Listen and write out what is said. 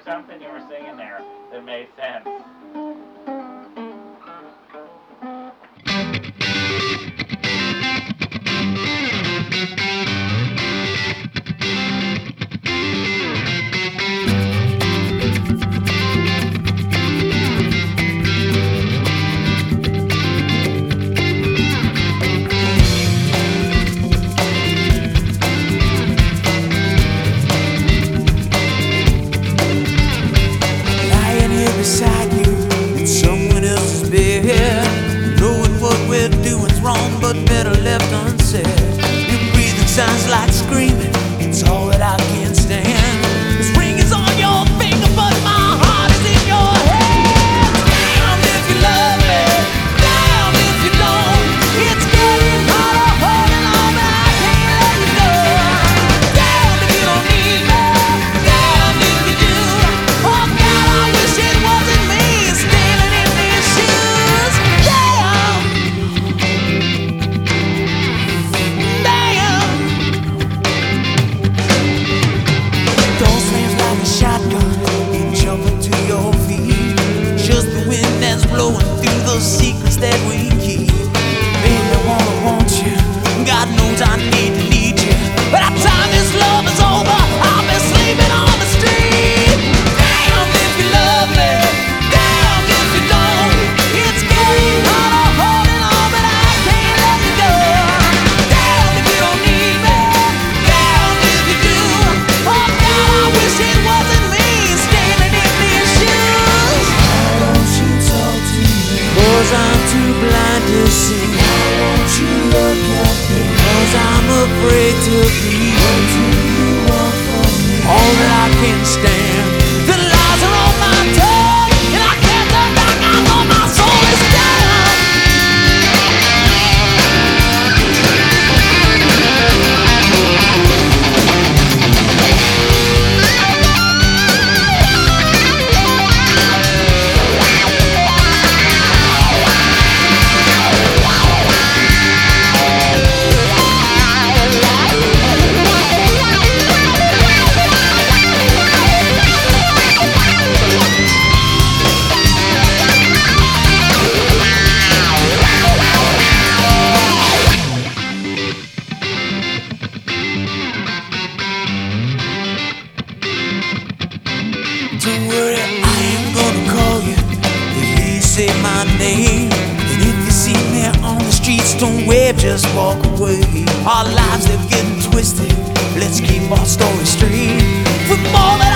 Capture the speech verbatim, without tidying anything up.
something you were singing there that made sense. Beside you in someone else's bed, knowing what we're doing's wrong but better left unsaid. Your breathing sounds like screaming, it's all that I can stand. This ring is on your finger but my heart is in your head. Damn if you love me, damn if you don't. It's getting harder holding on but I can't let you go. Damn if you don't need me, damn if you do. Oh God, I wish it wasn't me standing in these shoes. Damn, damn. Door slams like a shotgun, you jumping to your feet. Just the wind that's blowing through those secrets that we keep. Baby, I wanna want you, God knows I need to need you. By the time this love is over, I'll be sleeping on the street. Damn if you love me, damn if you don't. It's getting harder holding on but I can't let you go. Damn if you don't need me, damn if you do. Oh God, I wish it wasn't me standing in these shoes. Why don't you talk to me? 'Cause I'm too blind to see. Why won't you look at me? 'Cause I'm afraid to be. What do you want from me? All that I can stand. The lies are on my tongue and I can't turn back. I know my soul is down. Don't worry, I ain't gonna call you. Please say my name. And if you see me on the streets, don't wave, just walk away. Our lives are getting twisted. Let's keep our story straight. For more than